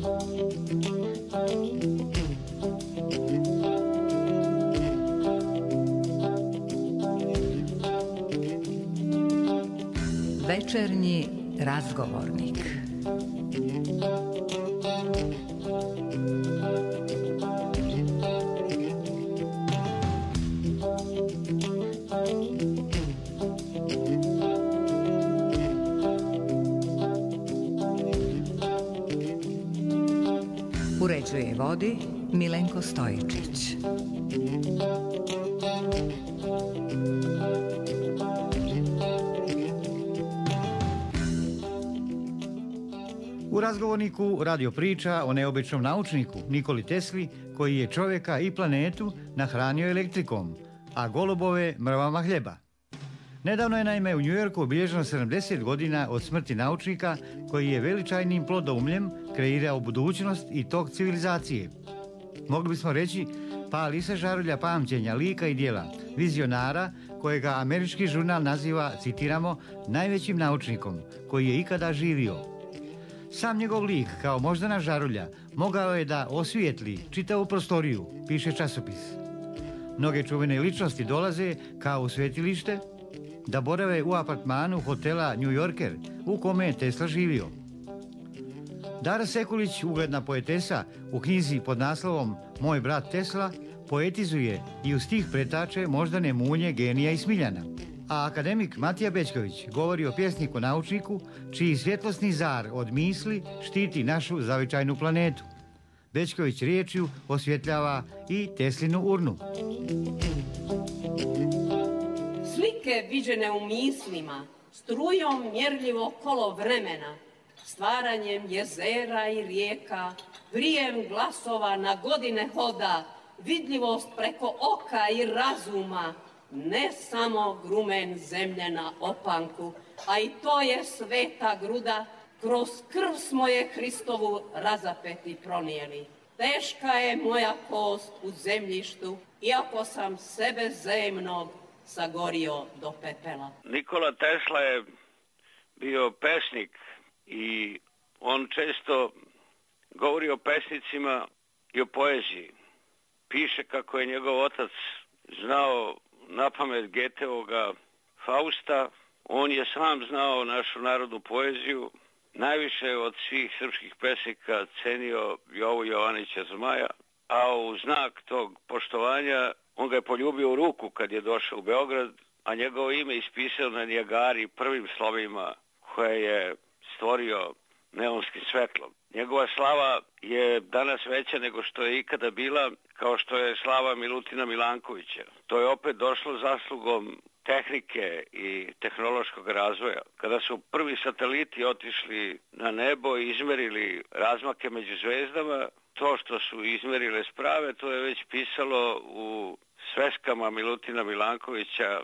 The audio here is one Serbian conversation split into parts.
Večernji razgovornik. Uređuje i vodi Milenko Stojičić. U razgovorniku radio priča o neobičnom naučniku Nikoli Tesli, koji je čovjeka i planetu nahranio elektrikom, a golubove mrvama hljeba. Nedavno je naime u Njujorku obilježeno 70 godina od smrti naučnika koji je veličajnim plodoumljem kreirao budućnost i tok civilizacije. Mogli bismo reći, pali se žarulja pamćenja lika i djela, vizionara kojega američki žurnal naziva, citiramo, najvećim naučnikom koji je ikada živio. Sam njegov lik, kao moždana žarulja, mogao je da osvijetli čitavu prostoriju, piše časopis. Mnoge čuvene ličnosti dolaze kao u svetilište da borave u apartmanu hotela New Yorker u kome je Tesla živio. Dara Sekulić, ugledna poetesa, u knjizi pod naslovom Moj brat Tesla poetizuje i u stih pretače moždane munje genija i Smiljana. A akademik Matija Bećković govori o pjesniku naučniku čiji svjetlosni zar od misli štiti našu zavičajnu planetu. Bećković riječju osvjetljava i Teslinu urnu. Slike viđene u mislima, strujom mjerljivo kolo vremena, stvaranjem jezera i rijeka, vrijem glasova na godine hoda, vidljivost preko oka i razuma, ne samo grumen zemlje na opanku, a i to je sveta gruda, kroz krv smo je Hristovu razapeti pronijeli. Teška je moja kost u zemljištu, iako sam sebe zemnog sagorio do pepela. Nikola Tesla je bio pesnik i on često govori o pesnicima i o poeziji. Piše kako je njegov otac znao napamet Goetheoga Fausta. On je sam znao našu narodnu poeziju. Najviše od svih srpskih pesnika cenio Jovu Jovanića Zmaja, a u znak tog poštovanja on ga je poljubio u ruku kad je došao u Beograd, a njegovo ime ispisao na Nijagari prvim slovima koje je stvorio neonskim svetlom. Njegova slava je danas veća nego što je ikada bila, kao što je slava Milutina Milankovića. To je opet došlo zaslugom tehnike i tehnološkog razvoja. Kada su prvi sateliti otišli na nebo i izmerili razmake među zvezdama, to što su izmerile sprave, to je već pisalo u sveskama Milutina Milankovića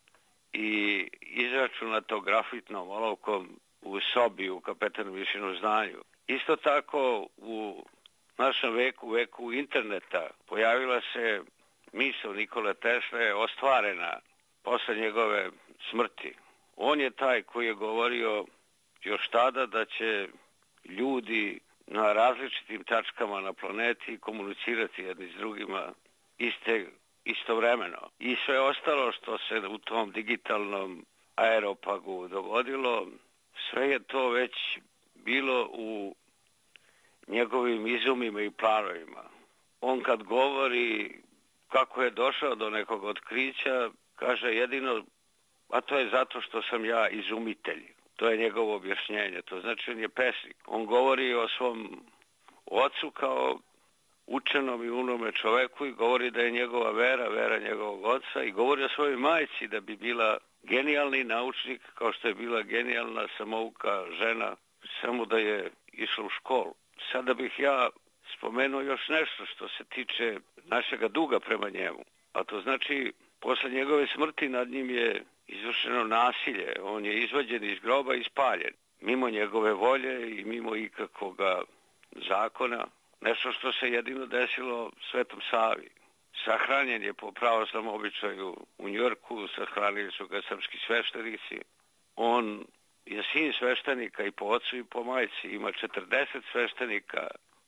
i izračunato grafitnom olovkom u sobi u Kapetanu Mišinu zdanju. Isto tako u našem veku interneta, pojavila se misao Nikole Tesle ostvarena posle njegove smrti. On je taj koji je govorio još tada da će ljudi na različitim tačkama na planeti komunicirati jedni s drugima istovremeno. I sve ostalo što se u tom digitalnom aeropagu dogodilo, sve je to već bilo u njegovim izumima i planovima. On kad govori kako je došao do nekog otkrića, kaže jedino, a to je zato što sam ja izumitelj. To je njegovo objašnjenje. To znači on je pesnik. On govori o svom ocu kao učenom i umnome čoveku i govori da je njegova vera njegovog oca, i govori o svojoj majci da bi bila genijalni naučnik kao što je bila genijalna samouka žena, samo da je išla u školu. Sada bih ja spomenuo još nešto što se tiče našega duga prema njemu. A to znači, posle njegove smrti nad njim je izvršeno nasilje. On je izvađen iz groba i spaljen. Mimo njegove volje i mimo ikakvoga zakona. Nešto što se jedino desilo Svetom Savi. Sahranjen je po pravoslavnom običaju u Njujorku, sahranili su ga srpski sveštenici. On je sin sveštenika i po ocu i po majci, ima 40 sveštenika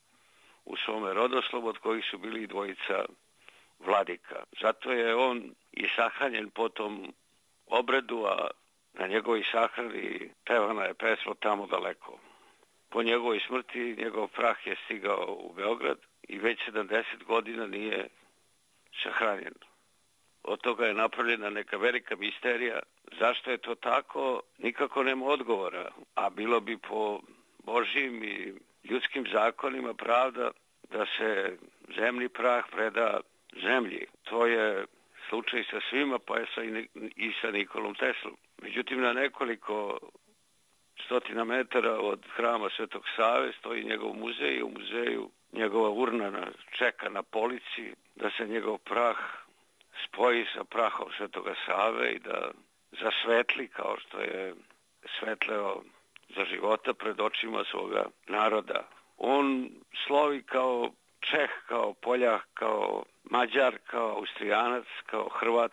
u svome rodoslovu, od kojih su bili dvojica vladika. Zato je on i sahranjen po tom obredu, a na njegovoj sahrani pevana je pesma Tamo daleko. Po njegovoj smrti njegov prah je stigao u Beograd i već 70 godina nije sahranjen. Od toga je napravljena neka velika misterija. Zašto je to tako? Nikako nema odgovora. A bilo bi po Božjim i ljudskim zakonima pravda da se zemni prah preda zemlji. To je slučaj sa svima, pa je i sa Nikolom Teslom. Međutim, na nekoliko stotina metara od hrama Svetog Save stoji njegov muzej. U muzeju njegova urna čeka na polici da se njegov prah spoji sa prahom Svetoga Save i da zasvetli kao što je svetleo za života pred očima svoga naroda. On slovi kao Čeh, kao Poljak, kao Mađar, kao Austrijanac, kao Hrvat,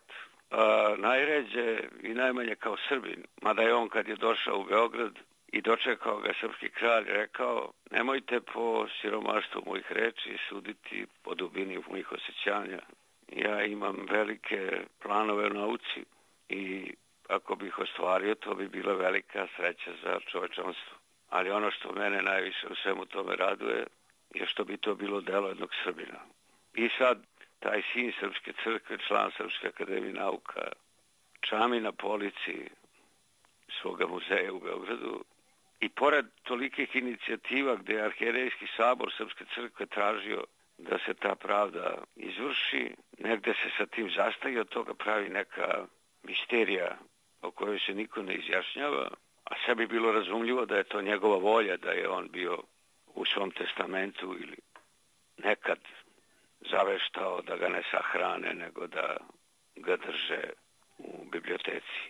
najređe i najmanje kao Srbin. Mada je on kad je došao u Beograd i dočekao ga srpski kralj, rekao: nemojte po siromaštvu mojih reči suditi po dubini mojih osjećanja. Ja imam velike planove u nauci i ako bih ostvario, to bi bila velika sreća za čovečanstvo. Ali ono što mene najviše u svemu tome raduje je što bi to bilo delo jednog Srbina. I sad taj sin Srpske crkve, član Srpske akademije nauka, čami na polici svoga muzeja u Beogradu i pored tolikih inicijativa gde je Arhijerejski sabor Srpske crkve tražio da se ta pravda izvrši, negde se sa tim zastaje i od toga pravi neka misterija o kojoj se niko ne izjašnjava, a sve bi bilo razumljivo da je to njegova volja, da je on bio u svom testamentu ili nekad zaveštao da ga ne sahrane, nego da ga drže u biblioteci.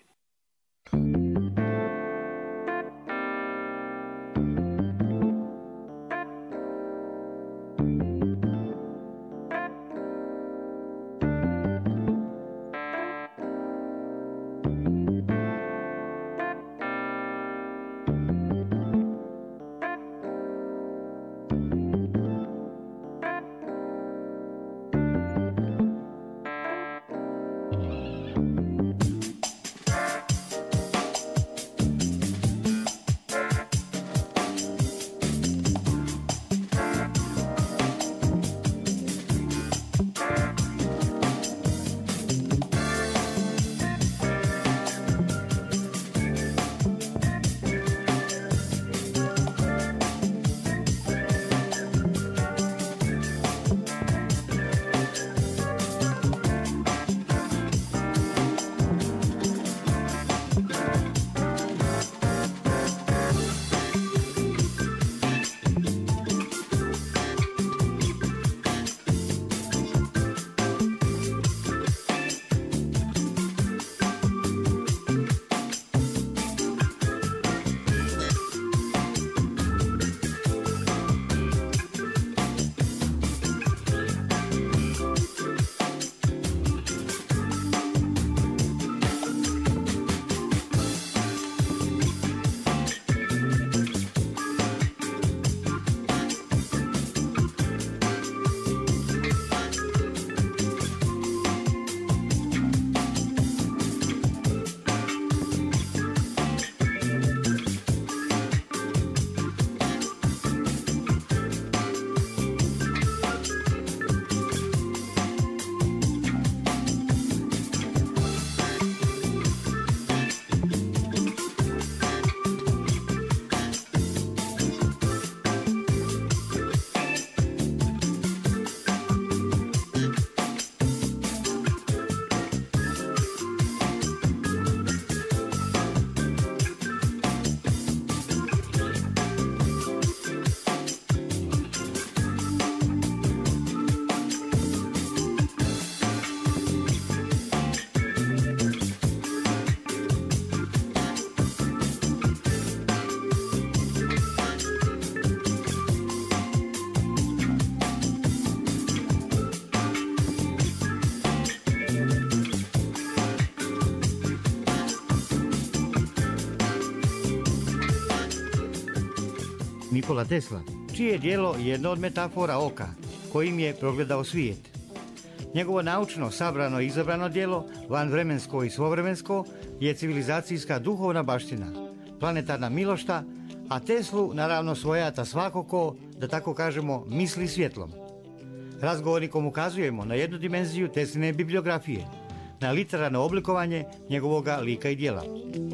Nikola Tesla, čije je djelo jedno od metafora oka kojim je progledao svijet. Njegovo naučno, sabrano i izabrano djelo, vanvremensko i svovremensko, je civilizacijska duhovna baština, planetarna milošta, a Teslu naravno svojata svako ko, da tako kažemo, misli svjetlom. Razgovornikom ukazujemo na jednu dimenziju Tesline bibliografije, na literarno oblikovanje njegovoga lika i djela.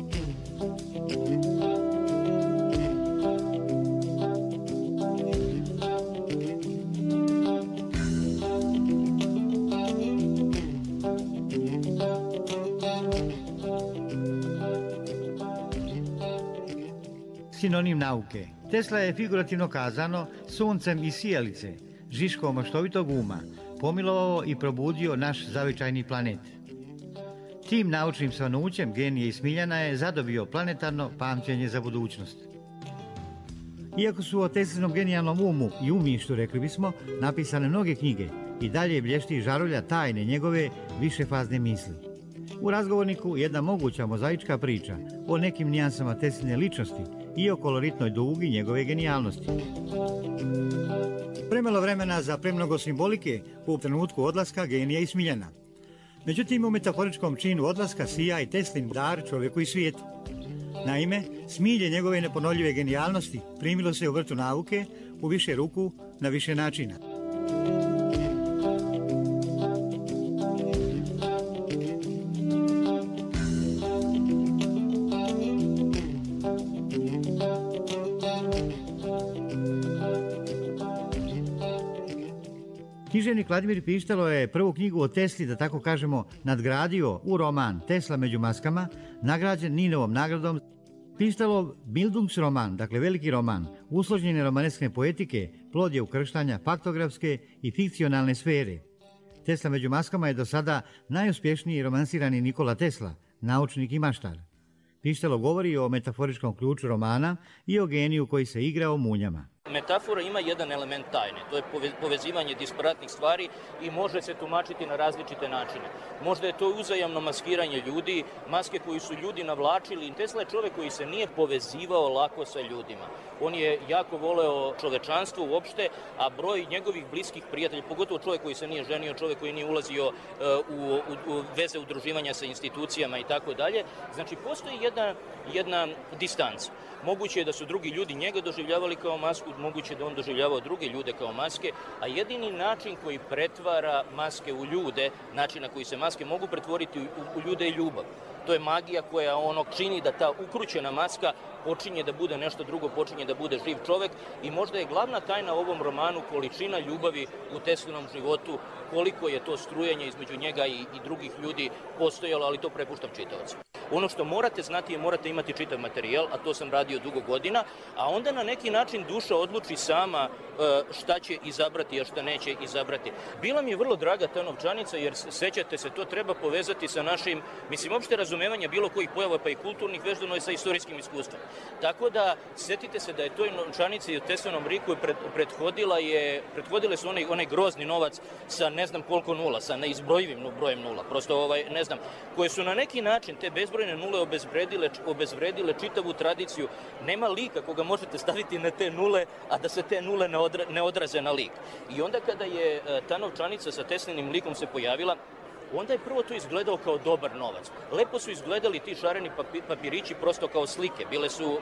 Sinonim nauke. Tesla je figurativno kazano suncem iz sijalice, žiškom maštovitog uma, pomilovao i probudio naš zavičajni planet. Tim naučnim svanućem genije i Smiljana je zadobio planetarno pamćenje za budućnost. Iako su o Teslinom genijalnom umu i umišlju, rekli bismo, napisane mnoge knjige, i dalje blješti žarulja tajne njegove višefazne misli. U razgovorniku jedna moguća mozaička priča o nekim nijansama Tesline ličnosti i o koloritnoj dugi njegove genijalnosti. Premalo vremena za premnogo simbolike u trenutku odlaska genija i Smiljana. Međutim, u metaforičkom činu odlaska sija i Teslin dar čovjeku i svijetu. Naime, smilje njegove neponovljive genijalnosti primilo se u vrtu nauke u više ruku na više načina. Književnik Vladimir Pištalo je prvu knjigu o Tesli, da tako kažemo, nadgradio u roman Tesla među maskama, nagrađen Ninovom nagradom. Pištalov Bildungsroman, dakle veliki roman, usložnjene romaneskne poetike, plod je ukrštanja faktografske i fikcionalne sfere. Tesla među maskama je do sada najuspješniji romansirani Nikola Tesla, naučnik i maštar. Pištalo govori o metaforičkom ključu romana i o geniju koji se igra o munjama. Metafora ima jedan element tajne, to je povezivanje disparatnih stvari i može se tumačiti na različite načine. Možda je to uzajamno maskiranje ljudi, maske koju su ljudi navlačili. Tesla je čovjek koji se nije povezivao lako sa ljudima. On je jako voleo čovečanstvo uopšte, a broj njegovih bliskih prijatelja, pogotovo čovjek koji se nije ženio, čovjek koji nije ulazio u veze udruživanja sa institucijama i tako dalje, znači postoji jedna distanca. Moguće je da su drugi ljudi njega doživljavali kao masku, moguće je da on doživljavao druge ljude kao maske, a jedini način koji pretvara maske u ljude, način na koji se maske mogu pretvoriti u ljude je ljubav. To je magija koja čini da ta ukrućena maska počinje da bude nešto drugo, počinje da bude živ čovek i možda je glavna tajna u ovom romanu količina ljubavi u Teslinom životu, koliko je to strujanje između njega i drugih ljudi postojalo, ali to prepuštam čitaocima. Ono što morate znati je morate imati čitav materijal, a to sam radio dugo godina, a onda na neki način duša odluči sama šta će izabrati, a šta neće izabrati. Bila mi je vrlo draga ta novčanica, jer sećate se, to treba povezati sa našim, opšte razumevanje bilo kojih pojava, pa i kulturnih, vezano je sa istorijskim iskustvom. Tako da, setite se da je toj novčanici u Teslinom riku prethodile su onaj grozni novac sa ne znam koliko nula, sa neizbrojivim brojem nula, prosto ne znam, koje su na neki način te bezbrojne nule obezvredile čitavu tradiciju. Nema lika koga možete staviti na te nule, a da se te nule ne odraze na lik. I onda kada je ta novčanica sa Teslinim likom se pojavila, onda je prvo to izgledao kao dobar novac. Lepo su izgledali ti šareni papirići prosto kao slike. Bile su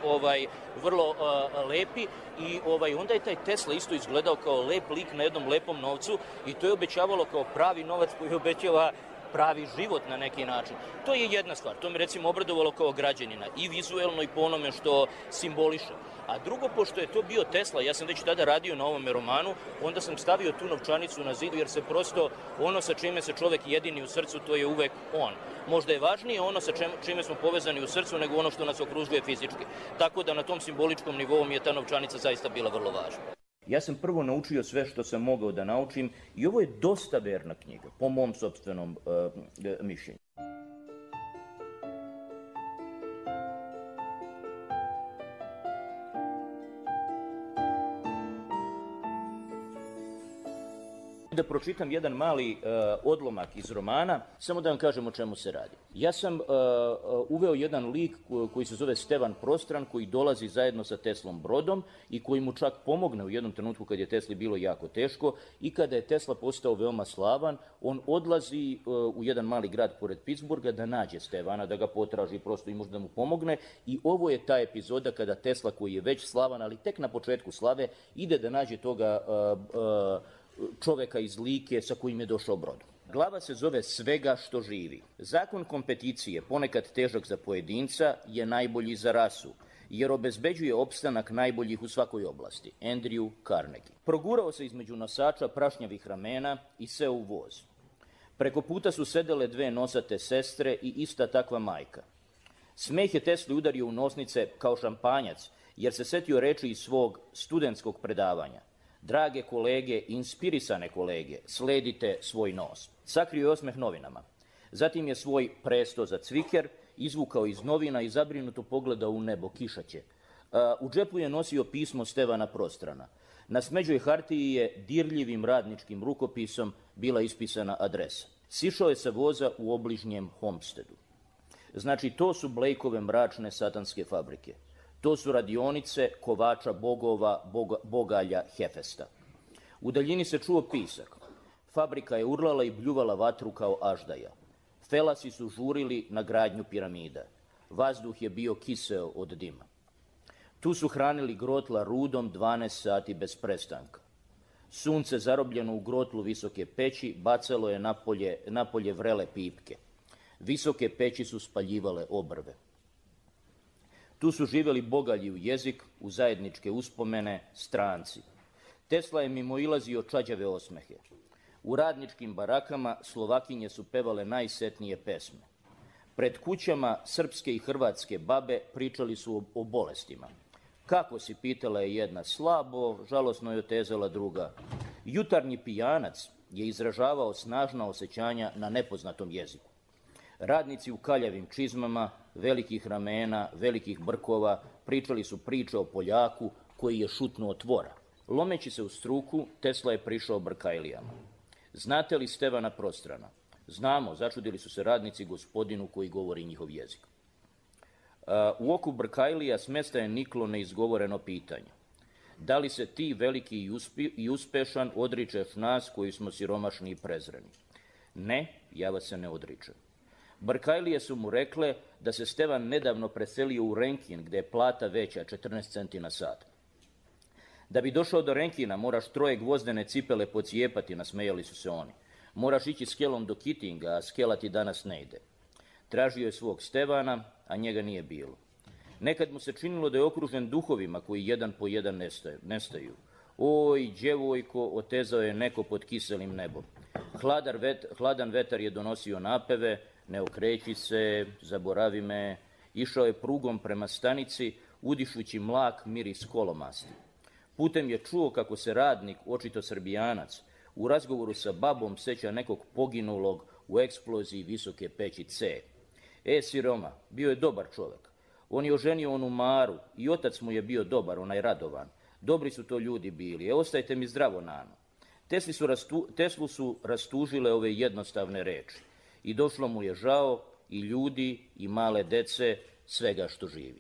vrlo lepi i onda je taj Tesla isto izgledao kao lep lik na jednom lepom novcu i to je obećavalo kao pravi novac koji obećava pravi život na neki način. To je jedna stvar. To me recimo obradovalo kao građanina i vizuelno i po onome što simboliše. A drugo, pošto je to bio Tesla, ja sam već tada radio na ovome romanu, onda sam stavio tu novčanicu na zidu jer se prosto ono sa čime se čovek jedini u srcu, to je uvek on. Možda je važnije ono sa čime smo povezani u srcu nego ono što nas okružuje fizički. Tako da na tom simboličkom nivou mi je ta novčanica zaista bila vrlo važna. Ja sam prvo naučio sve što sam mogao da naučim i ovo je dosta verna knjiga, po mom sopstvenom mišljenju. Da pročitam jedan mali odlomak iz romana, samo da vam kažem o čemu se radi. Ja sam uveo jedan lik koji se zove Stevan Prostran, koji dolazi zajedno sa Teslom brodom i koji mu čak pomogne u jednom trenutku kad je Tesli bilo jako teško i kada je Tesla postao veoma slavan, on odlazi u jedan mali grad pored Pittsburgha da nađe Stevana, da ga potraži prosto i možda da mu pomogne, i ovo je ta epizoda kada Tesla, koji je već slavan, ali tek na početku slave, ide da nađe toga čoveka iz Like sa kojim je došao brodom. Glava se zove Svega što živi. Zakon kompeticije, ponekad težak za pojedinca, je najbolji za rasu, jer obezbeđuje opstanak najboljih u svakoj oblasti. Andrew Carnegie. Progurao se između nosača prašnjavih ramena i seo u voz. Preko puta su sedele dve nosate sestre i ista takva majka. Smeh je Tesli udario u nosnice kao šampanjac, jer se setio reči iz svog studentskog predavanja. Drage kolege, inspirisane kolege, sledite svoj nos. Sakrio je osmeh novinama. Zatim je svoj presto za cviker izvukao iz novina i zabrinuto pogledao u nebo, kišaće. U džepu je nosio pismo Stevana Prostrana. Na smeđoj hartiji je dirljivim radničkim rukopisom bila ispisana adresa. Sišao je sa voza u obližnjem Homestedu. Znači, to su Blakeove mračne satanske fabrike. To su radionice kovača bogova, bogalja Hefesta. U daljini se čuo pisak. Fabrika je urlala i bljuvala vatru kao aždaja. Felasi su žurili na gradnju piramida. Vazduh je bio kiseo od dima. Tu su hranili grotla rudom 12 sati bez prestanka. Sunce zarobljeno u grotlu visoke peći bacalo je napolje vrele pipke. Visoke peći su spaljivale obrve. Tu su živjeli bogalji u jezik, u zajedničke uspomene, stranci. Tesla je mimoilazio čađave osmehe. U radničkim barakama Slovakinje su pevale najsetnije pesme. Pred kućama srpske i hrvatske babe pričali su o bolestima. Kako si, pitala je jedna, slabo, žalosno je otezala druga. Jutarnji pijanac je izražavao snažna osjećanja na nepoznatom jeziku. Radnici u kaljavim čizmama, velikih ramena, velikih brkova, pričali su priče o Poljaku koji je šutnuo tvora. Lomeći se u struku, Tesla je prišao Brkailijama. Znate li Stevana Prostrana? Znamo, začudili su se radnici gospodinu koji govori njihov jezik. U oku Brkailija smesta je niklo neizgovoreno pitanje. Da li se ti, veliki i uspešan, odričeš nas koji smo siromašni i prezreni? Ne, ja vas se ne odričem. Brkailije su mu rekle da se Stevan nedavno preselio u Renkin, gde je plata veća, 14 centi na sat. Da bi došao do Renkina, moraš 3 gvozdene cipele pocijepati, nasmejali su se oni. Moraš ići skelom do Kittinga, a skela ti danas ne ide. Tražio je svog Stevana, a njega nije bilo. Nekad mu se činilo da je okružen duhovima koji jedan po jedan nestaju. Oj, djevojko, otezao je neko pod kiselim nebom. Hladan vetar je donosio napeve, ne okreći se, zaboravi me. Išao je prugom prema stanici, udišući mlak miris kolomasti. Putem je čuo kako se radnik, očito Srbijanac, u razgovoru sa babom seća nekog poginulog u eksploziji visoke peći C. Siroma, bio je dobar čovek. On je oženio onu Maru i otac mu je bio dobar, onaj Radovan. Dobri su to ljudi bili. Ostajte mi zdravo, Nano. Teslu su rastužile ove jednostavne reči. I došlo mu je žao i ljudi i male dece, svega što živi.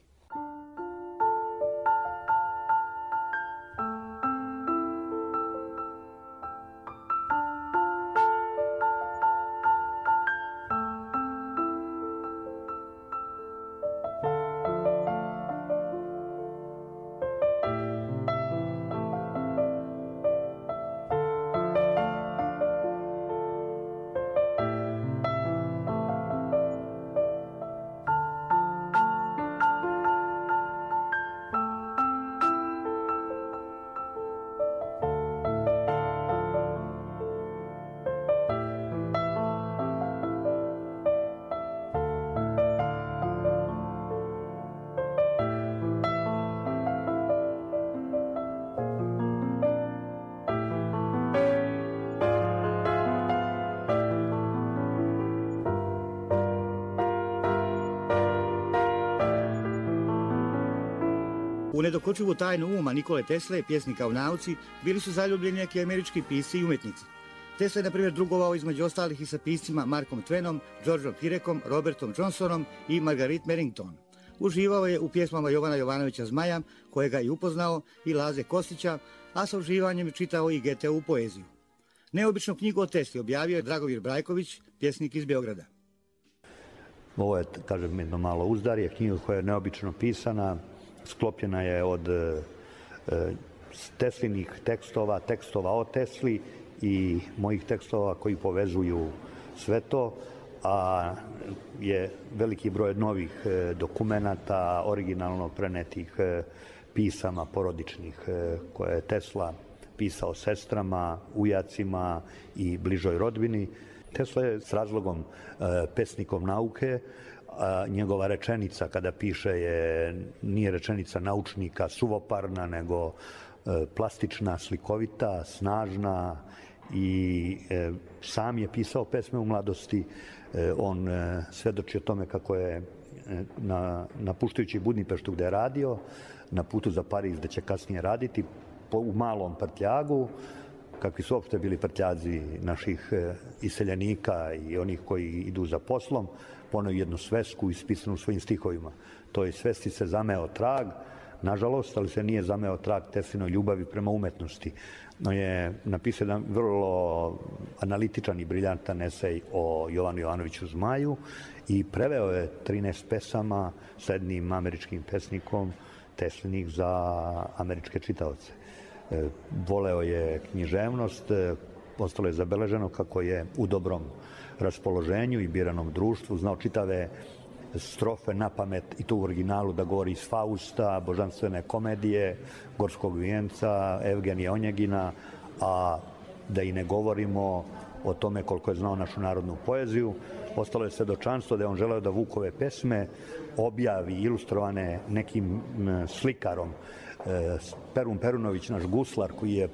U nedokočivu tajnu uma Nikole Tesle, pjesnika o nauci, bili su zaljubljeni neki američki pisci i umetnici. Tesla je, na primjer, drugovao između ostalih i sa piscima Markom Twainem, Georgeom Hirekom, Robertom Johnsonom i Marguerite Merrington. Uživao je u pjesmama Jovana Jovanovića Zmaja, kojega je upoznao, i Laze Kostića, a sa uživanjem čitao i Goetheovu poeziju. Neobičnu knjigu o Tesli objavio je Dragovir Brajković, pjesnik iz Beograda. Ovo je, kažem, jedno malo uzdarje, knjiga koja je neobično pisana, sklopljena je od Teslinih tekstova, tekstova o Tesli i mojih tekstova koji povezuju sve to, a je veliki broj novih dokumenata, originalno prenetih pisama porodičnih koje je Tesla pisao sestrama, ujacima i bližoj rodbini. Tesla je s razlogom pesnikom nauke, a njegova rečenica kada piše nije rečenica naučnika suvoparna, nego plastična, slikovita, snažna, i sam je pisao pesme u mladosti. On svedoči o tome kako je napuštajući Budimpeštu gde je radio, na putu za Pariz gde će kasnije raditi, u malom prtljagu, kakvi su uopšte bili prtljazi naših iseljenika i onih koji idu za poslom, poneo jednu svesku ispisanu u svojim stihovima. Toj svesci se zameo trag, nažalost, ali se nije zameo trag Teslinoj ljubavi prema umetnosti. No je napisao jedan vrlo analitičan i briljantan esej o Jovanu Jovanoviću Zmaju i preveo je 13 pesama sa jednim američkim pesnikom Teslinih za američke čitaoce. Voleo je književnost, ostalo je zabeleženo kako je u dobrom raspoloženju i biranom društvu, znao čitave strofe na pamet, i to u originalu, da govori iz Fausta, Božanstvene komedije, Gorskog vijenca, Evgenija Onjegina, a da i ne govorimo o tome koliko je znao našu narodnu poeziju. Ostalo je svedočanstvo da je on želeo da Vukove pesme objavi ilustrovane nekim slikarom. Perun Perunović, naš guslar, koji je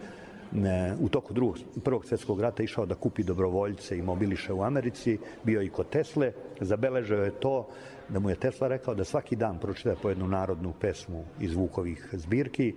u toku Prvog svjetskog rata išao da kupi dobrovoljce i mobiliše u Americi, bio i kod Tesle, zabeležio je to da mu je Tesla rekao da svaki dan pročita po jednu narodnu pesmu iz Vukovih zbirki,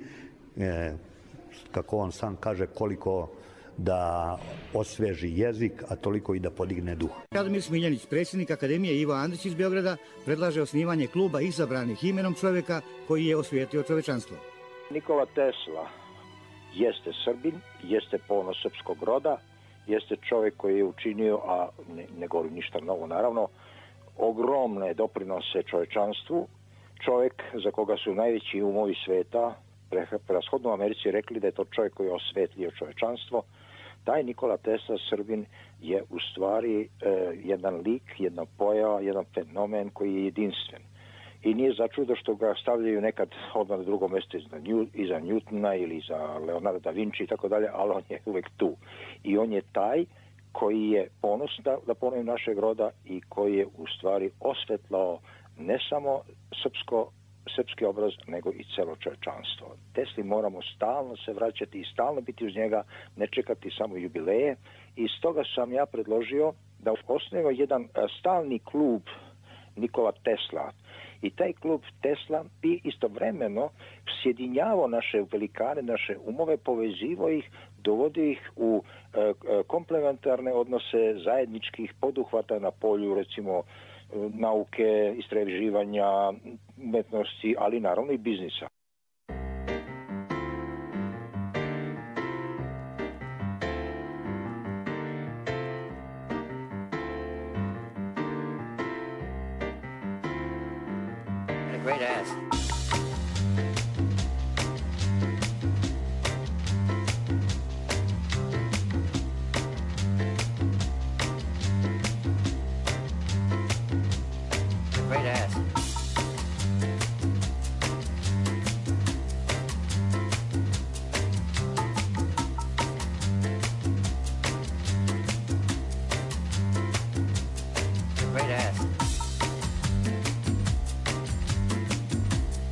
kako on sam kaže, koliko da osveži jezik, a toliko i da podigne duh. Radomir Smiljanić, predsjednik Akademije Ivo Andrić iz Beograda, predlaže osnivanje kluba izabranih imenom čovjeka koji je osvijetio čovečanstvo. Nikola Tesla jeste Srbin, jeste ponos srpskog roda, jeste čovjek koji je učinio, a ne govorim ništa novo naravno, ogromne doprinose čovečanstvu, čovjek za koga su najveći umovi sveta, prevashodno u Americi, rekli da je to čovjek koji je osvetlio čovečanstvo. Taj Nikola Tesla, Srbin, je u stvari jedan lik, jedna pojava, jedan fenomen koji je jedinstven. I nije začudo što ga stavljaju nekad odmah na drugo mjesto iza Newtona ili iza Leonarda da Vinci i tako dalje, ali on je uvijek tu. I on je taj koji je ponos, da ponovim, našeg roda i koji je u stvari osvetlao ne samo srpski obraz, nego i celo čovečanstvo. Tesli moramo stalno se vraćati i stalno biti uz njega, ne čekati samo jubileje. I stoga sam ja predložio da osnujemo jedan stalni klub Nikola Tesla. I taj klub Tesla bi istovremeno sjedinjavao naše velikane, naše umove, povezivao ih, dovodio ih u komplementarne odnose zajedničkih poduhvata na polju, recimo, nauke, istraživanja, umetnosti, ali naravno i biznisa. Great ass. Great ass. Great ass.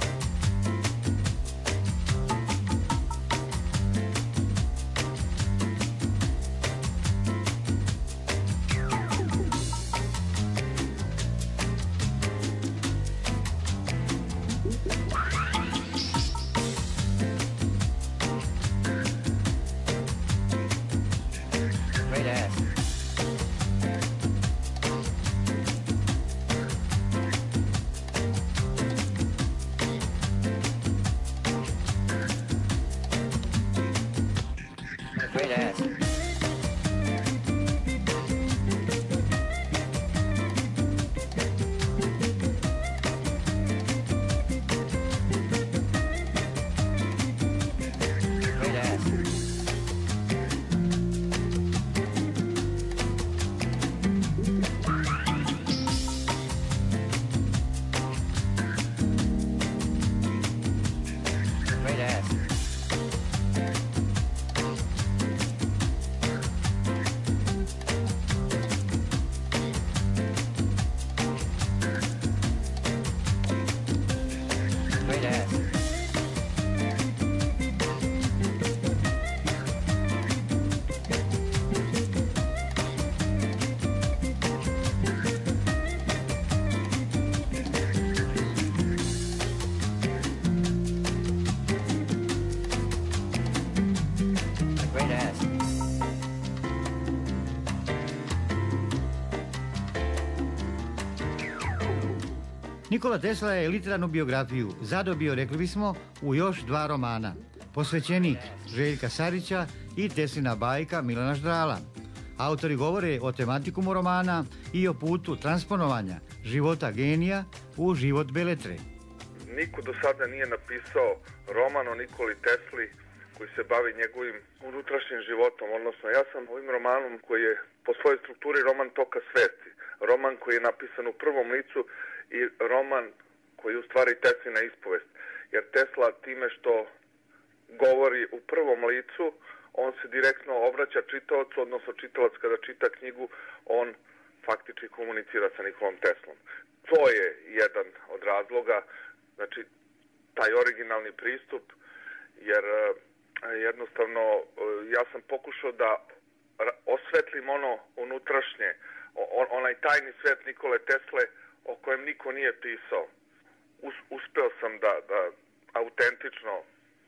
great ass. Nikola Tesla je literarnu biografiju zadobio, rekli bismo, u još 2 romana. Posvećenik Željka Sarića i Teslina bajka Milana Ždrala. Autori govore o tematikumu romana i o putu transponovanja života genija u život beletre. Niko do sada nije napisao roman o Nikoli Tesli koji se bavi njegovim unutrašnjim životom, odnosno ja sam ovim romanom koji je po svojoj strukturi roman toka svesti, roman koji je napisan u prvom licu i roman koji je u stvari Teslina ispovest. Jer Tesla time što govori u prvom licu, on se direktno obraća čitaocu, odnosno čitalac kada čita knjigu, on faktički komunicira sa Nikolom Teslom. To je jedan od razloga, znači taj originalni pristup, jer jednostavno ja sam pokušao da osvetlim ono unutrašnje, onaj tajni svet Nikole Tesle o kojem niko nije pisao. Uspeo sam da autentično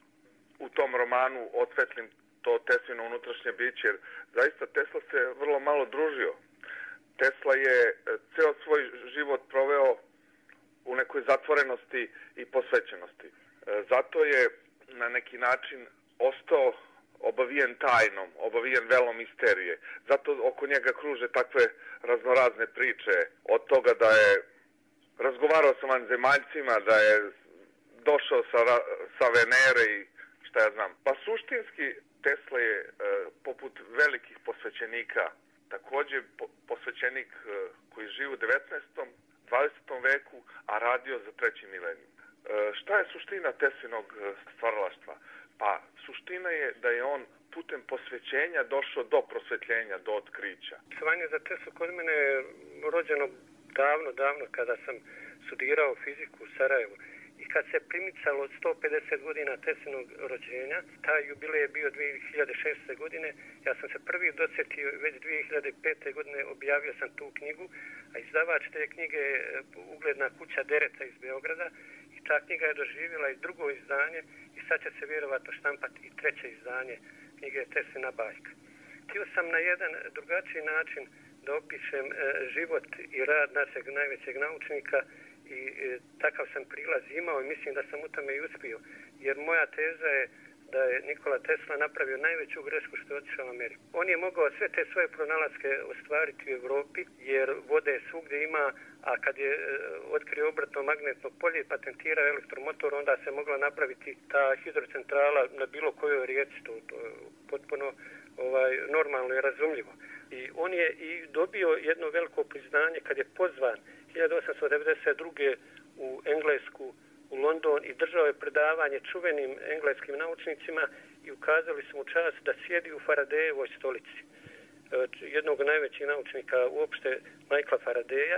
u tom romanu osvetlim to Teslino unutrašnje biće, jer zaista Tesla se vrlo malo družio. Tesla je ceo svoj život proveo u nekoj zatvorenosti i posvećenosti. Zato je na neki način ostao obavijen tajnom, obavijen velom misterije. Zato oko njega kruže takve raznorazne priče. Od toga da je razgovarao sa vanzemaljcima, da je došao sa Venere i šta ja znam. Pa suštinski Tesla je poput velikih posvećenika, također posvećenik koji živi u 19. 20. veku, a radio za 3. milenijum. Šta je suština Teslinog stvaralaštva? Pa suština je da je on putem posvećenja došao do prosvetljenja, do otkrića. Interesovanje za Teslu kod mene je rođeno davno kada sam studirao fiziku u Sarajevu. I kad se primicalo od 150 godina Teslinog rođenja, taj jubilej je bio 2006. godine, ja sam se prvi dosjetio već 2005. godine, objavio sam tu knjigu, a izdavač te knjige je ugledna kuća Dereca iz Beograda i ta knjiga je doživjela i drugo izdanje i sad će se vjerovatno štampati i 3. izdanje knjige Teslina bajka. Htio sam na jedan drugačiji način da opišem život i rad našeg najvećeg naučnika i takav sam prilaz imao i mislim da sam u tome i uspio. Jer moja teza je da je Nikola Tesla napravio najveću grešku što je otišao u Ameriku. On je mogao sve te svoje pronalaske ostvariti u Evropi jer vode svugdje ima, a kad je otkrio obratno magnetno polje i patentirao elektromotor, onda se mogla napraviti ta hidrocentrala na bilo kojoj rijeci. To je potpuno normalno i razumljivo. I on je i dobio jedno veliko priznanje kad je pozvan 1892. u Englesku, u London i držao je predavanje čuvenim engleskim naučnicima i ukazali su mu čast da sjedi u Faradayevoj stolici. Jednog od najvećih naučnika uopšte, Michaela Faradaya,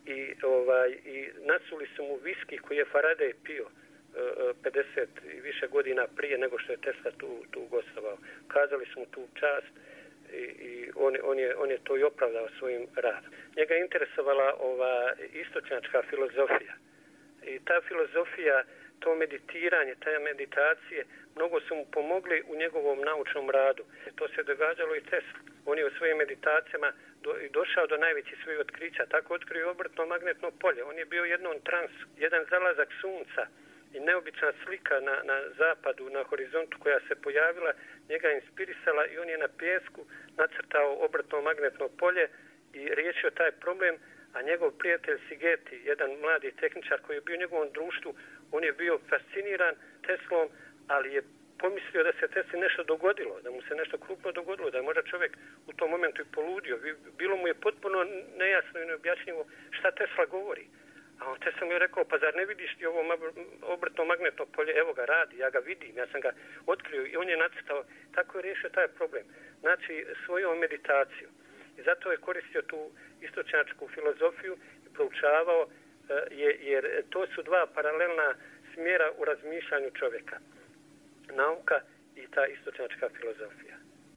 i nasuli su mu viski koji je Faraday pio 50 i više godina prije nego što je Tesla tu gostovao. Ukazali su mu tu čast i on je to i opravdao svojim radom. Njega je interesovala ova istočnjačka filozofija. I ta filozofija, to meditiranje, ta meditacije, mnogo su mu pomogli u njegovom naučnom radu. To se događalo i Tesla. On je u svojim meditacijama došao do najvećih svojih otkrića. Tako otkrio obrtno magnetno polje. On je bio jednom transu, jedan zalazak sunca i neobična slika na zapadu, na horizontu koja se pojavila, njega inspirisala i on je na pijesku nacrtao obratno magnetno polje i riješio taj problem, a njegov prijatelj Sigeti, jedan mladi tehničar koji je bio u njegovom društvu, on je bio fasciniran Teslom, ali je pomislio da se Tesli nešto dogodilo, da mu se nešto krupno dogodilo, da je možda čovjek u tom momentu i poludio. Bilo mu je potpuno nejasno i neobjašnjivo šta Tesla govori. A on Tesla mu je rekao, pa zar ne vidiš ti ovo obrtno magnetno polje, evo ga radi, ja ga vidim, ja sam ga otkrio i on je nacrtao. Tako je riješio taj problem. Znači, svojom meditaciju. I zato je koristio tu istočnjačku filozofiju i proučavao, jer to su dva paralelna smjera u razmišljanju čovjeka. Nauka i ta istočnjačka filozofija.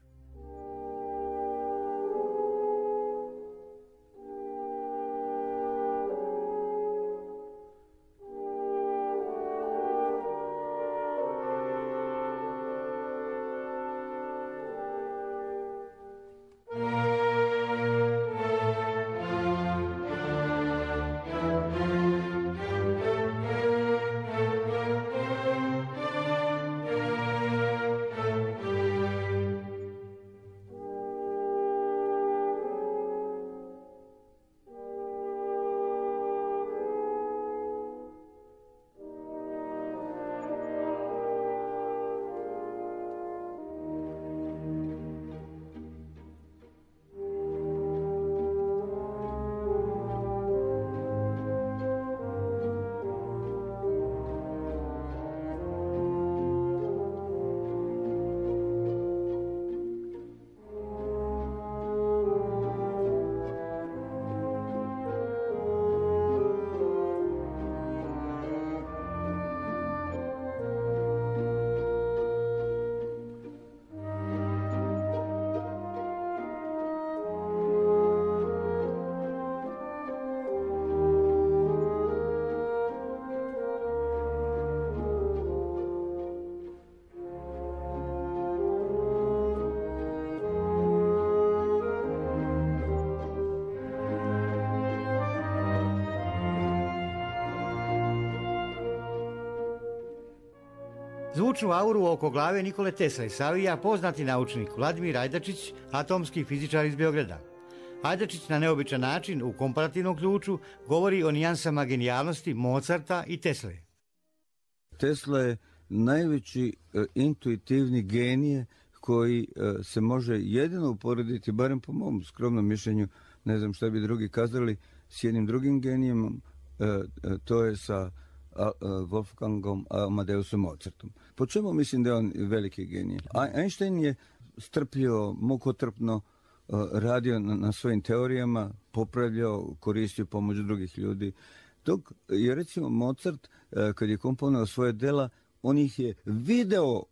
Zvučnu auru oko glave Nikole Tesle savija poznati naučnik Vladimir Ajdačić, atomski fizičar iz Beograda. Ajdačić na neobičan način u komparativnom ključu govori o nijansama genijalnosti Mozarta i Tesle. Tesla je najveći intuitivni genije koji se može jedino uporediti, barem po mom skromnom mišljenju, ne znam šta bi drugi kazali, s jednim drugim genijem, to je sa Wolfgangom Amadeusom Mozartom. Po čemu mislim da je on veliki genij? Einstein je strpio, mukotrpno radio na svojim teorijama, popravljao, koristio pomoć drugih ljudi. Dok je recimo Mozart, kad je komponovao svoje dela, on ih je video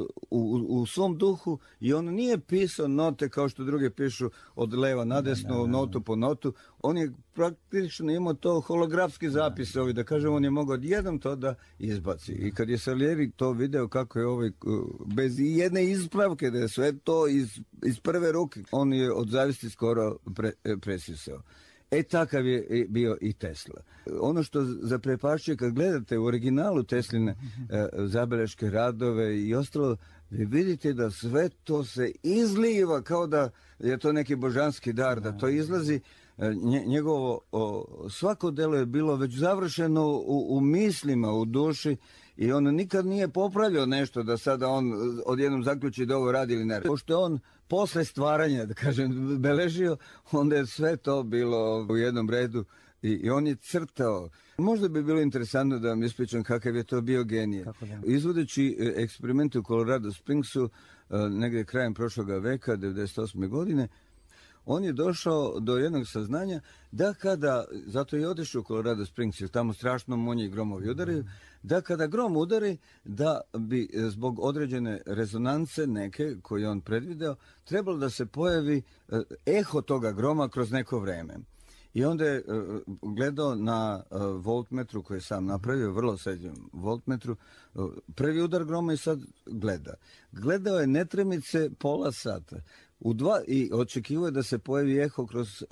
u svom duhu i on nije pisao note kao što druge pišu od leva na desno, notu po notu. On je praktično imao to holografski zapis, da kažem, on je mogao odjednom to da izbaci. I kad je Salieri to video kako je bez jedne ispravke, da je sve to iz prve ruke, on je od zavisti skoro presisao. Takav je bio i Tesla. Ono što zaprepašćuje kad gledate u originalu Tesline zabeleške, radove i ostalo, vi vidite da sve to se izliva kao da je to neki božanski dar, da to izlazi. Njegovo svako delo je bilo već završeno u mislima, u duši i on nikad nije popravljao nešto da sada on odjednom zaključi da ovo radi ili ne. Pošto je on posle stvaranja, da kažem, beležio, onda je sve to bilo u jednom redu i on je crtao. Možda bi bilo interesantno da vam ispričam kakav je to bio genije. Izvodeći eksperimente u Colorado Springsu, negdje krajem prošloga veka, 1998. godine, on je došao do jednog saznanja da kada, zato je otišao u Colorado Springs, jer tamo strašno munje i gromovi udaraju, da kada grom udari, da bi zbog određene rezonance neke koje on predvideo, trebalo da se pojavi eho toga groma kroz neko vreme. I onda je gledao na voltmetru koji je sam napravio, vrlo srednjem voltmetru, prvi udar groma i sad gleda. Gledao je netremice pola sata. I očekivao je da se pojavi eho kroz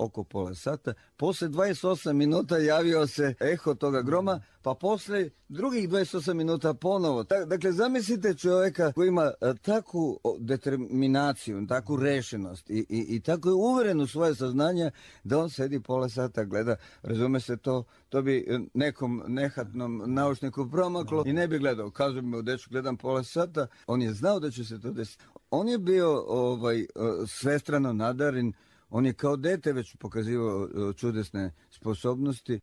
oko pola sata. Posle 28 minuta javio se eho toga groma, pa posle drugih 28 minuta ponovo. Dakle, zamislite čovjeka koji ima takvu determinaciju, takvu rešenost i tako je uveren u svoje saznanje da on sedi pola sata, gleda, razume se to bi nekom nehatnom naučniku promaklo i ne bi gledao. Kažu mi, dečko, gledam pola sata, on je znao da će se to desiti. On je bio svestrano nadaren, on je kao dete već pokazivao čudesne sposobnosti.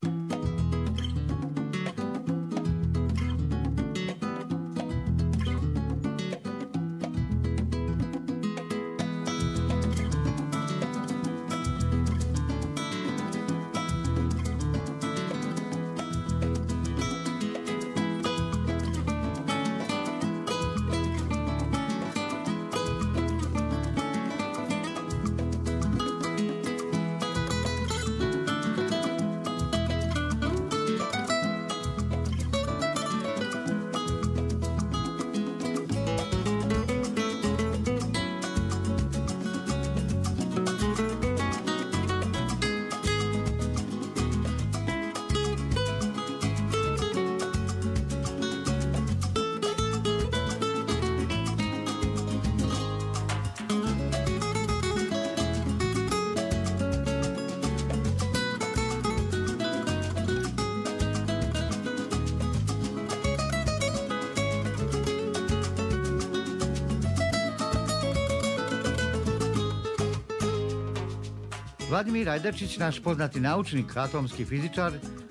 Vladimir Ajdačić, naš poznati naučnik, atomski fizičar,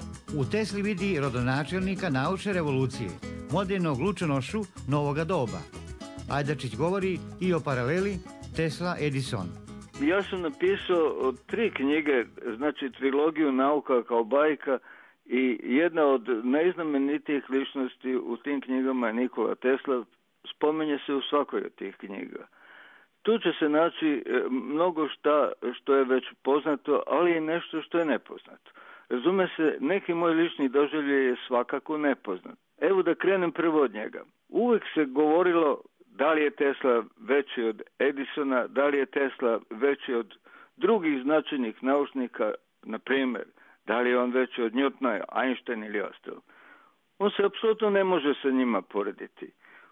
u Tesli vidi rodonačelnika naučne revolucije, modernog lučonošu novoga doba. Ajdačić govori i o paraleli Tesla-Edison. Ja sam napisao 3 knjige, znači trilogiju Nauka kao bajka, i jedna od najznamenitijih ličnosti u tim knjigama je Nikola Tesla. Spomenje se u svakoj od tih knjiga. Tu će se naći mnogo što je već poznato, ali i nešto što je nepoznato. Razume se, neki moj lični doživljaj je svakako nepoznat. Evo da krenem prvo od njega. Uvijek se govorilo da li je Tesla veći od Edisona, da li je Tesla veći od drugih značajnih naučnika, na primjer, da li je on veći od Newtona, Einstein ili ostalo. On se apsolutno ne može sa njima porediti.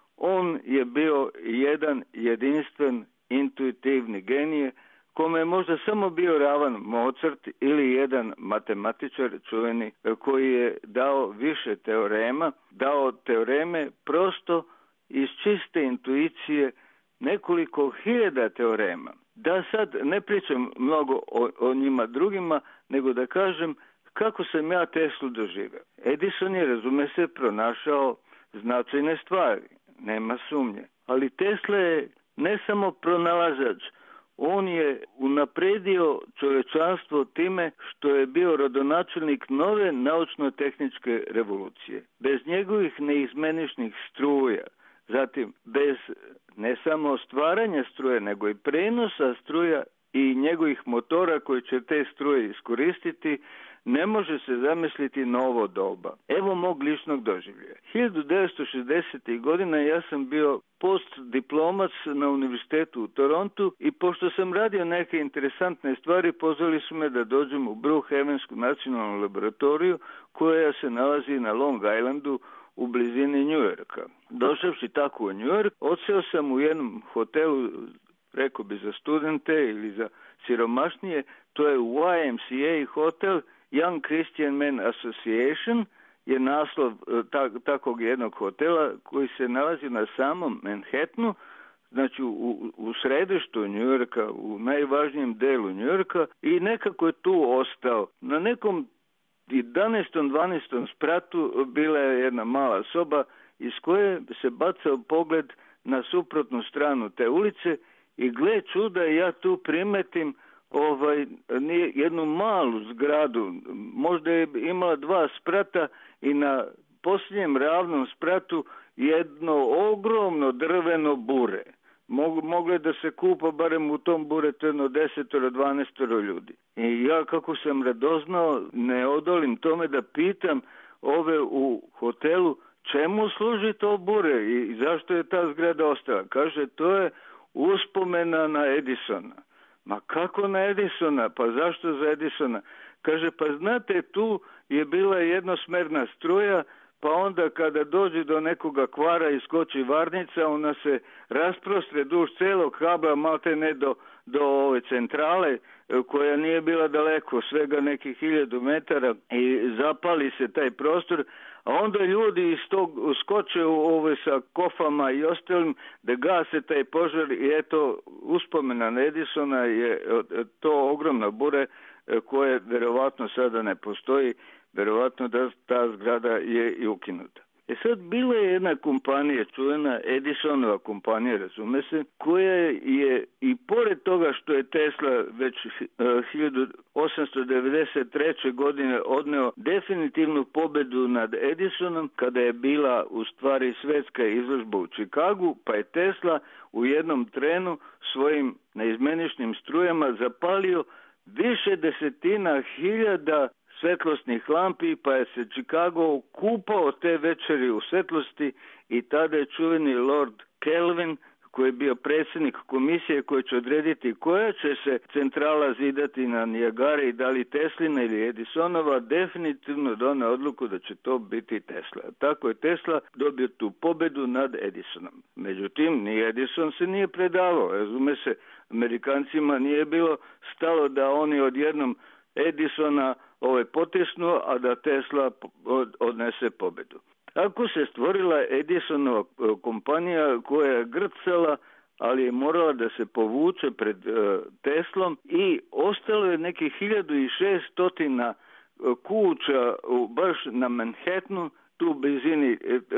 On je bio jedan jedinstven intuitivni genije, kome je možda samo bio ravan Mozart ili jedan matematičar čuveni koji je dao više teorema, dao teoreme prosto iz čiste intuicije, nekoliko hiljada teorema. Da sad ne pričam mnogo o njima drugima, nego da kažem kako sam ja Teslu doživeo. Edison je, razume se, pronašao značajne stvari, nema sumnje. Ali Tesla je ne samo pronalazač, on je unapredio čovečanstvo time što je bio rodonačelnik nove naučno-tehničke revolucije. Bez njegovih neizmeničnih struja, zatim bez ne samo stvaranja struje, nego i prenosa struja i njegovih motora koji će te struje iskoristiti, ne može se zamisliti novo doba. Evo mog ličnog doživljaja. 1960. godina ja sam bio postdiplomac na univerzitetu u Torontu i pošto sam radio neke interesantne stvari, pozvali su me da dođem u Brookhavensku nacionalnu laboratoriju koja se nalazi na Long Islandu u blizini Njujorka. Došavši tako u Njujork, odseo sam u jednom hotelu, rekao bi za studente ili za siromašnije, to je YMCA hotel, Young Christian Men Association, je naslov takvog jednog hotela koji se nalazi na samom Manhattanu, znači u središtu Njujorka, u najvažnijem delu Njujorka, i nekako je tu ostao. Na nekom 11. 12. spratu bila je jedna mala soba iz koje se bacao pogled na suprotnu stranu te ulice i gle čuda, ja tu primetim jednu malu zgradu, možda je imala 2 sprata i na posljednjem ravnom spratu jedno ogromno drveno bure. Moglo je da se kupa barem u tom buretu jedno 10-12 ljudi. I ja kako sam radoznao, ne odolim tome da pitam ove u hotelu čemu služi to bure i zašto je ta zgrada ostala. Kaže, to je uspomena na Edisona. Ma kako na Edisona? Pa zašto za Edisona? Kaže, pa znate, tu je bila jednosmerna struja, pa onda kada dođe do nekoga kvara i skoči varnica, ona se rasprostre duž celog kabla, malte ne do ove centrale, koja nije bila daleko, svega nekih 1000 metara, i zapali se taj prostor, a onda ljudi iz tog skoče sa kofama i ostalim da gase taj požar, i eto, uspomena na Edisona je to ogromna bure koja verovatno sada ne postoji, verovatno da ta zgrada je i ukinuta. Sad, bila je jedna kompanija, čuvena Edisonova kompanija, razume se, koja je i pored toga što je Tesla već 1893. godine odneo definitivnu pobedu nad Edisonom, kada je bila u stvari svetska izložba u Čikagu, pa je Tesla u jednom trenu svojim neizmeničnim strujama zapalio više desetina hiljada svetlosnih lampi, pa je se Chicago kupao te večeri u svetlosti, i tada je čuveni Lord Kelvin, koji je bio predsjednik komisije koji će odrediti koja će se centrala zidati na Nijagari, i da li Teslina ili Edisonova, definitivno doneo odluku da će to biti Tesla. Tako je Tesla dobio tu pobedu nad Edisonom. Međutim, ni Edison se nije predavao. Razume se, Amerikancima nije bilo stalo da oni odjednom Edisona potisnu, a da Tesla odnese pobedu. Tako se stvorila Edisonova kompanija koja je grcala, ali je morala da se povuče pred Teslom, i ostalo je nekih 1600 kuća baš na Manhattanu, tu blizini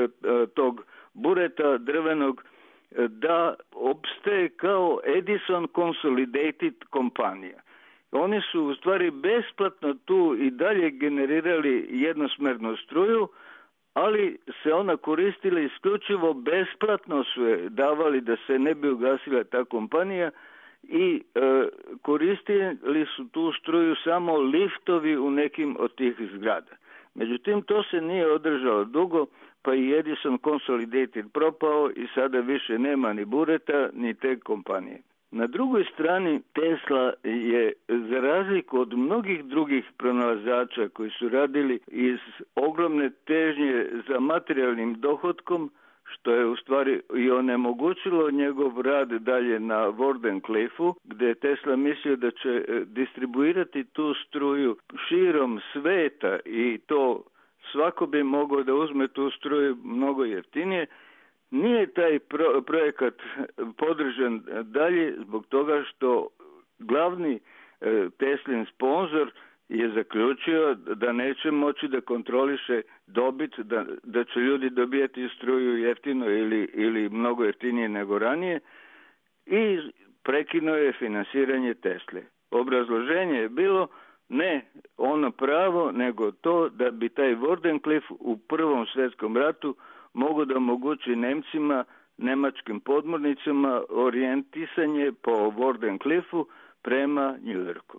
tog bureta drvenog, da opstaje kao Edison Consolidated kompanija. Oni su u stvari besplatno tu i dalje generirali jednosmernu struju, ali se ona koristila isključivo besplatno, su je davali da se ne bi ugasila ta kompanija, i koristili su tu struju samo liftovi u nekim od tih zgrada. Međutim, to se nije održalo dugo, pa i Edison Consolidated propao i sada više nema ni bureta, ni te kompanije. Na drugoj strani, Tesla je, za razliku od mnogih drugih pronalazača koji su radili iz ogromne težnje za materijalnim dohotkom, što je u stvari i onemogućilo njegov rad dalje na Wardenclyffe, gde je Tesla mislio da će distribuirati tu struju širom sveta, i to svako bi mogao da uzme tu struju mnogo jeftinije. Nije taj projekat podržan dalje zbog toga što glavni Teslin sponzor je zaključio da neće moći da kontroliše dobit, da će ljudi dobijati struju jeftino ili mnogo jeftinije nego ranije, i prekinuo je finansiranje Tesle. Obrazloženje je bilo ne ono pravo, nego to da bi taj Wardenclyffe u Prvom svjetskom ratu mogu da omogući Nemcima, nemačkim podmornicama, orijentisanje po Wardenclyffe prema New Yorku.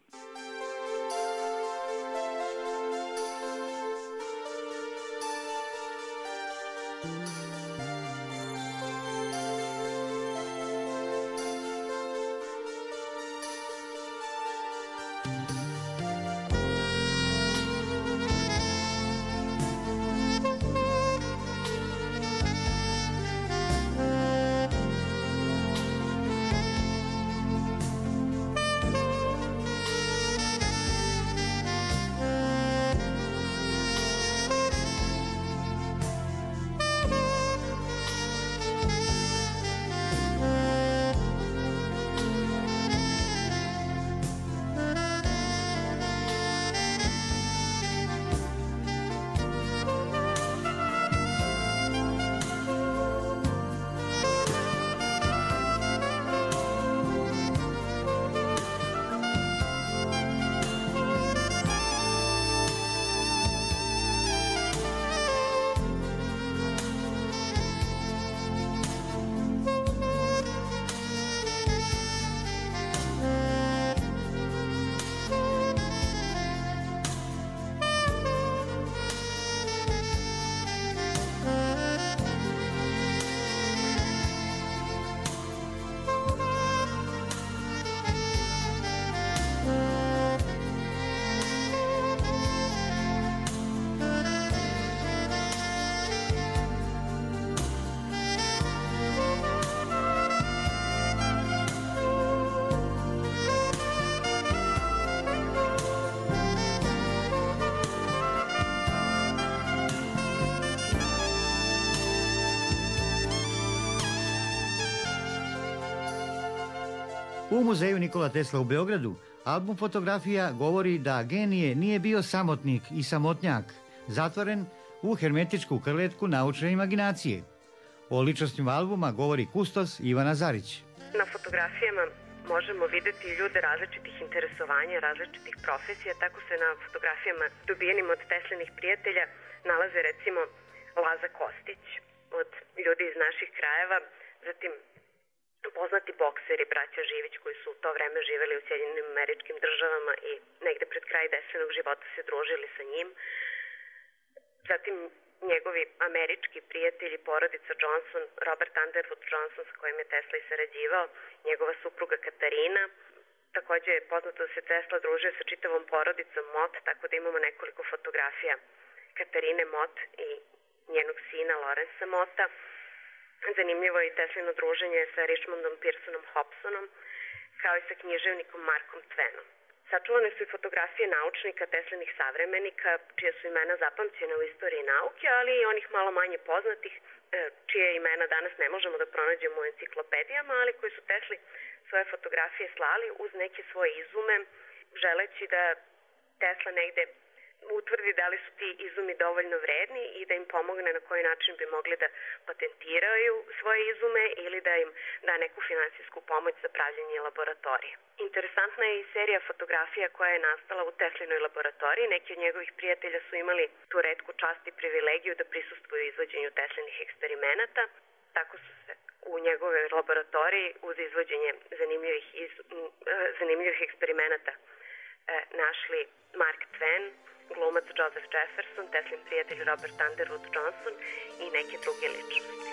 U muzeju Nikola Tesla u Beogradu album fotografija govori da genije nije bio samotnik i samotnjak, zatvoren u hermetičku krletku naučne imaginacije. O ličnostima albuma govori kustos Ivana Zarić. Na fotografijama možemo videti ljude različitih interesovanja, različitih profesija, tako se na fotografijama dobijenim od Teslinih prijatelja nalaze recimo Laza Kostić od ljudi iz naših krajeva, zatim poznati bokseri, braća Živić koji su u to vreme živeli u Sjedinjenim Američkim Državama i negde pred kraj Teslinog života se družili sa njim. Zatim njegovi američki prijatelji, porodica Johnson, Robert Underwood Johnson sa kojim je Tesla i sarađivao, njegova supruga Katarina. Takođe je poznato da se Tesla družio sa čitavom porodicom Mott, tako da imamo nekoliko fotografija Katarine Mott i njenog sina Lorenza Motta. Zanimljivo je i Teslino druženje sa Richmondom Pearsonom Hobsonom, kao i sa književnikom Markom Twainem. Sačuvane su i fotografije naučnika, Teslinih savremenika, čije su imena zapamćene u istoriji nauke, ali i onih malo manje poznatih, čije imena danas ne možemo da pronađemo u enciklopedijama, ali koji su Tesli svoje fotografije slali uz neke svoje izume, želeći da Tesla negde utvrdi da li su ti izumi dovoljno vredni i da im pomogne na koji način bi mogli da patentiraju svoje izume ili da im da neku finansijsku pomoć za pravljenje laboratorije. Interesantna je i serija fotografija koja je nastala u Teslinoj laboratoriji. Neki od njegovih prijatelja su imali tu retku čast i privilegiju da prisustvuju izvođenju Teslinih eksperimenata. Tako su se u njegovoj laboratoriji uz izvođenje zanimljivih eksperimenata našli Mark Twain, glumac Joseph Jefferson, Teslin prijatelj Robert Underwood Johnson i neke druge ličnosti.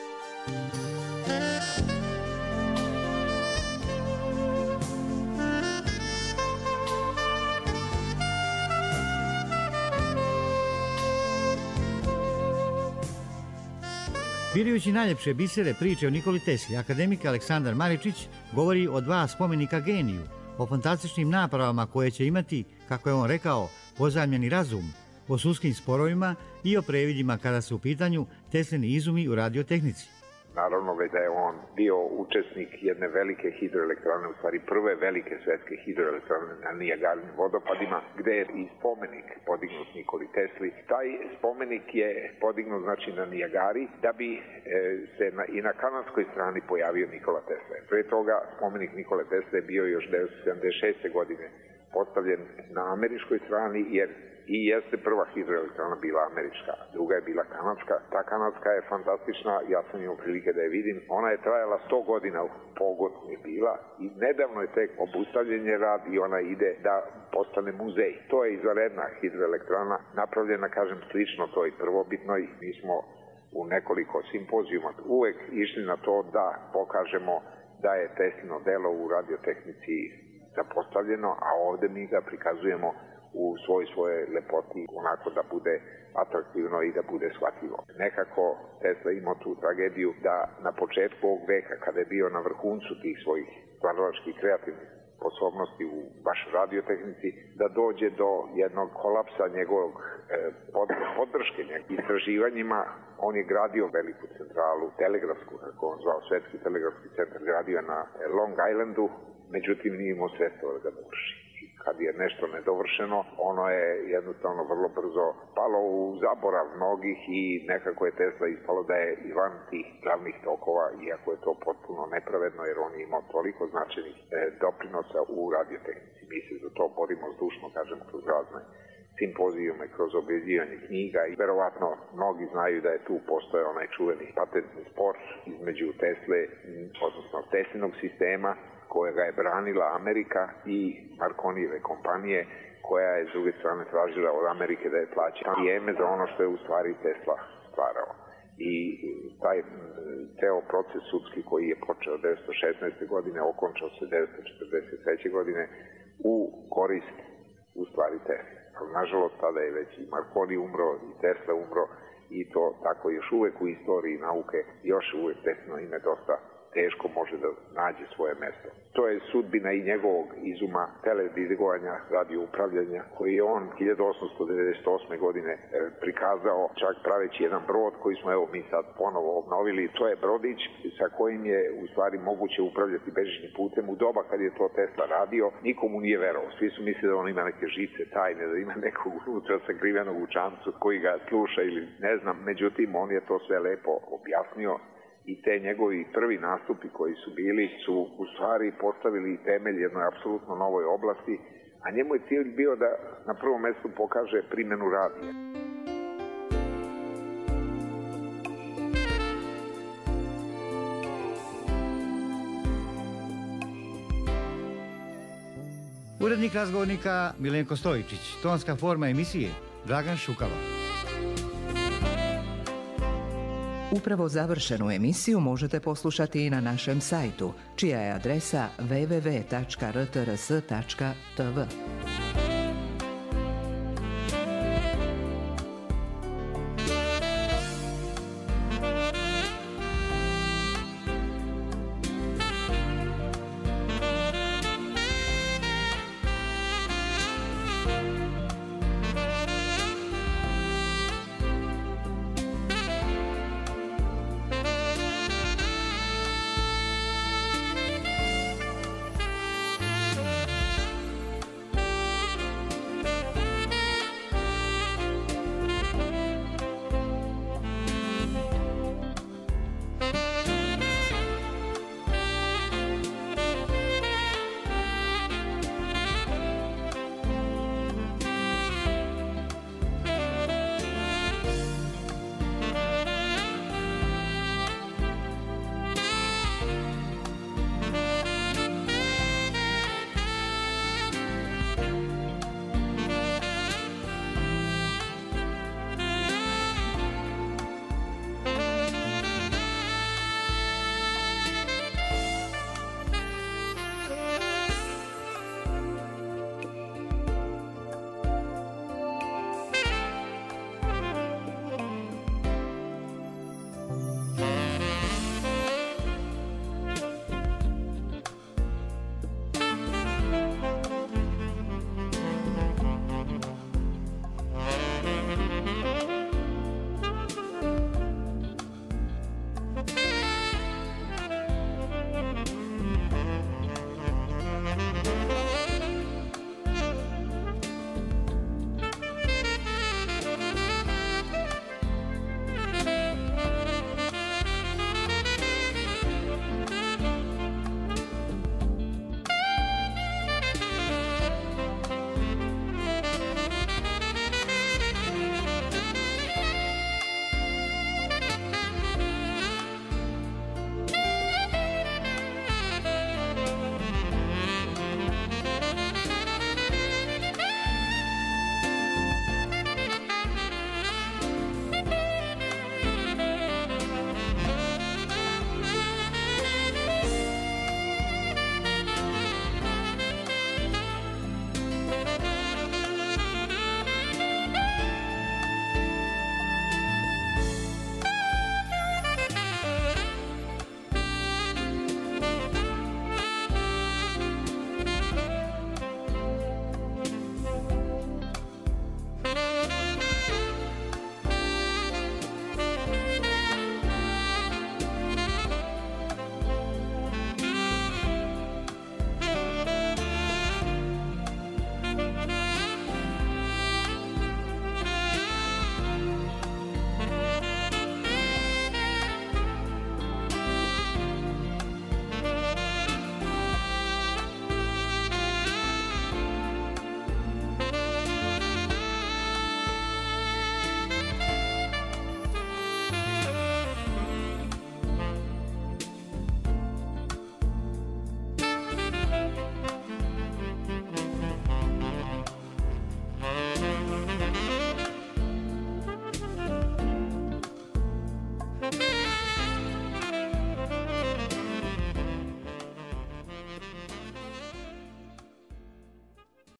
Birajući najljepše bisere priče o Nikoli Tesli, akademik Aleksandar Maričić govori o 2 spomenika geniju, o fantastičnim napravama koje će imati, kako je on rekao, pozajmljeni razum, o sudskim sporovima i o previdima kada su u pitanju Teslini izumi u radiotehnici. Naravno već da je on bio učesnik jedne velike hidroelektrane, u stvari prve velike svetske hidroelektrane na Nijagarim vodopadima, gde je i spomenik podignut Nikoli Tesli. Taj spomenik je podignut znači na Nijagari da bi se i na kanadskoj strani pojavio Nikola Tesla. Pre toga spomenik Nikole Tesla je bio još 1976. godine postavljen na američkoj strani, jer i jeste prva hidroelektrana bila američka, druga je bila kanadska. Ta kanadska je fantastična, ja sam imao prilike da je vidim. Ona je trajala 100 godina, pogon je bila i nedavno je tek obustavljen je rad i ona ide da postane muzej. To je izvanredna hidroelektrana, napravljena, kažem, slično toj prvobitnoj. Mi smo u nekoliko simpozijuma uvek išli na to da pokažemo da je Teslino delo u radiotehnici zapostavljeno, a ovde mi ga prikazujemo u svoje lepoti, onako da bude atraktivno i da bude shvatljivo. Nekako Tesla imao tu tragediju da na početku ovog veka, kada je bio na vrhuncu tih svojih stvaralačkih kreativnih sposobnosti u baš radiotehnici, da dođe do jednog kolapsa njegovog podrške istraživanjima. On je gradio veliku centralu, telegrafsku, kako on zvao, svetski telegrafski centar, gradio na Long Islandu, međutim nije imao sredstva da ga dovrši. Kad je nešto nedovršeno, ono je jednostavno vrlo brzo palo u zaborav mnogih i nekako je Tesla ispalo da je i van tih glavnih tokova, iako je to potpuno nepravedno, jer on je imao toliko značajnih doprinosa u radiotehnici. Mi se za to borimo zdušno, kažem, kroz razne simpozijume, kroz objavljivanje knjiga i verovatno mnogi znaju da je tu postojao onaj čuveni patentni spor između Tesle, odnosno Teslinog sistema, kojega je branila Amerika i Marconijeve kompanije, koja je s druge strane tražila od Amerike da je plaća vrijeme za ono što je u stvari Tesla stvarao. I taj ceo proces sudski koji je počeo 1916. godine, okončao se 1943. godine u korist u stvari Tesla. Ali nažalost tada je već i Marconi umro i Tesla umro i to tako još uvek u istoriji nauke još uvek Teslino ime dosta teško može da nađe svoje mesto. To je sudbina i njegovog izuma teledirigovanja, radio upravljanja, koji je on 1898. godine prikazao, čak praveći jedan brod koji smo evo mi sad ponovo obnovili. To je brodić sa kojim je u stvari moguće upravljati bežičnim putem. U doba kad je to Tesla radio, nikomu nije verovao. Svi su mislili da on ima neke žice tajne, da ima nekog unutra sakrivenog u čamcu koji ga sluša ili ne znam. Međutim, on je to sve lepo objasnio. I te njegovi prvi nastupi koji su bili su u stvari postavili temelj jednoj apsolutno novoj oblasti, a njemu je cilj bio da na prvom mjestu pokaže primjenu radija. Urednik razgovornika Milenko Stojičić, tonska forma emisije Dragan Šukalo. Upravo završenu emisiju možete poslušati i na našem sajtu, čija je adresa www.rtrs.tv.